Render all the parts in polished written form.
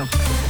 9h.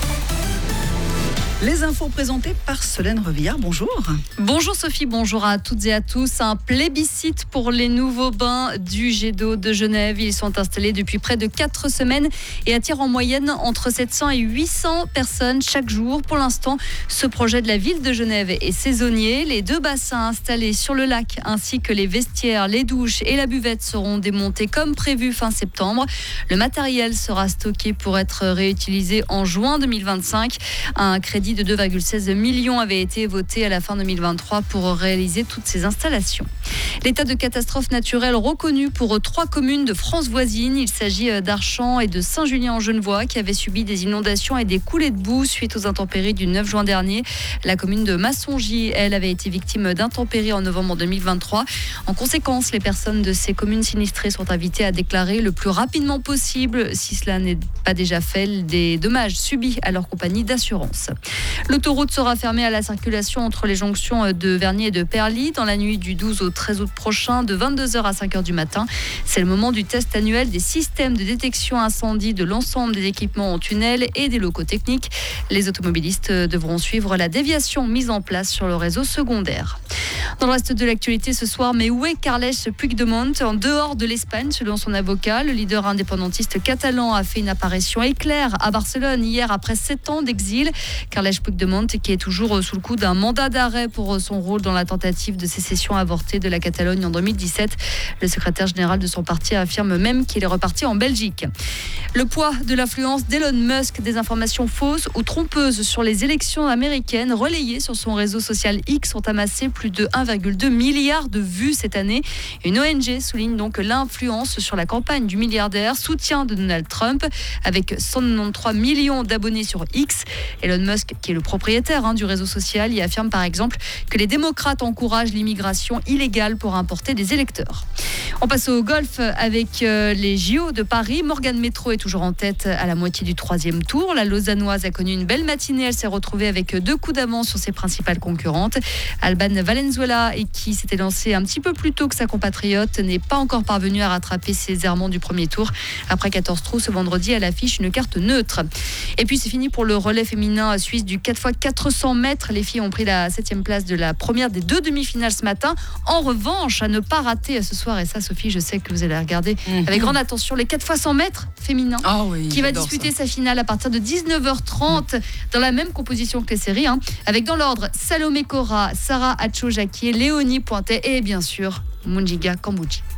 Les infos présentées par Solène Revillard. Bonjour. Bonjour Sophie, bonjour à toutes et à tous. Un plébiscite pour les nouveaux bains du jet d'eau de Genève. Ils sont installés depuis près de 4 semaines et attirent en moyenne entre 700 et 800 personnes chaque jour. Pour l'instant, ce projet de la ville de Genève est saisonnier. Les 2 bassins installés sur le lac ainsi que les vestiaires, les douches et la buvette seront démontés comme prévu fin septembre. Le matériel sera stocké pour être réutilisé en juin 2025. Un crédit de 2,16 millions avait été voté à la fin 2023 pour réaliser toutes ces installations. L'état de catastrophe naturelle reconnu pour 3 communes de France voisine. Il s'agit d'Archamps et de Saint-Julien-en-Genevois qui avaient subi des inondations et des coulées de boue suite aux intempéries du 9 juin dernier. La commune de Massongy, elle, avait été victime d'intempéries en novembre 2023. En conséquence, les personnes de ces communes sinistrées sont invitées à déclarer le plus rapidement possible, si cela n'est pas déjà fait, des dommages subis à leur compagnie d'assurance. L'autoroute sera fermée à la circulation entre les jonctions de Vernier et de Perly dans la nuit du 12 au 13 août prochain de 22h à 5h du matin. C'est le moment du test annuel des systèmes de détection incendie de l'ensemble des équipements en tunnel et des locaux techniques. Les automobilistes devront suivre la déviation mise en place sur le réseau secondaire. Dans le reste de l'actualité ce soir, mais où est Carles Puigdemont? En dehors de l'Espagne, selon son avocat, le leader indépendantiste catalan a fait une apparition éclair à Barcelone hier après 7 ans d'exil. Carles Puigdemont, qui est toujours sous le coup d'un mandat d'arrêt pour son rôle dans la tentative de sécession avortée de la Catalogne en 2017. Le secrétaire général de son parti affirme même qu'il est reparti en Belgique. Le poids de l'influence d'Elon Musk, des informations fausses ou trompeuses sur les élections américaines relayées sur son réseau social X ont amassé plus de 1,2 milliard de vues cette année. Une ONG souligne donc l'influence sur la campagne du milliardaire, soutien de Donald Trump, avec 193 millions d'abonnés sur X. Elon Musk, qui est le propriétaire du réseau social, y affirme par exemple que les démocrates encouragent l'immigration illégale pour importer des électeurs. On passe au golf avec les JO de Paris. Morgane Métro est toujours en tête à la moitié du 3e tour. La Lausannoise a connu une belle matinée. Elle s'est retrouvée avec 2 coups d'avance sur ses principales concurrentes. Alban Valenzuela, et qui s'était lancée un petit peu plus tôt que sa compatriote, n'est pas encore parvenue à rattraper ses errements du premier tour. Après 14 trous ce vendredi, elle affiche une carte neutre. Et puis c'est fini pour le relais féminin suisse du 4x400 mètres. Les filles ont pris la 7e place de la première des 2 demi-finales ce matin. En revanche, à ne pas rater ce soir, et ça Sophie, je sais que vous allez regarder avec grande attention, les 4x100 mètres féminins, qui va disputer sa finale à partir de 19h30 dans la même composition que les séries, avec dans l'ordre Salomé Cora, Sarah Acho-Jacquier, Léonie Pointet et bien sûr Mungiga Kambouji.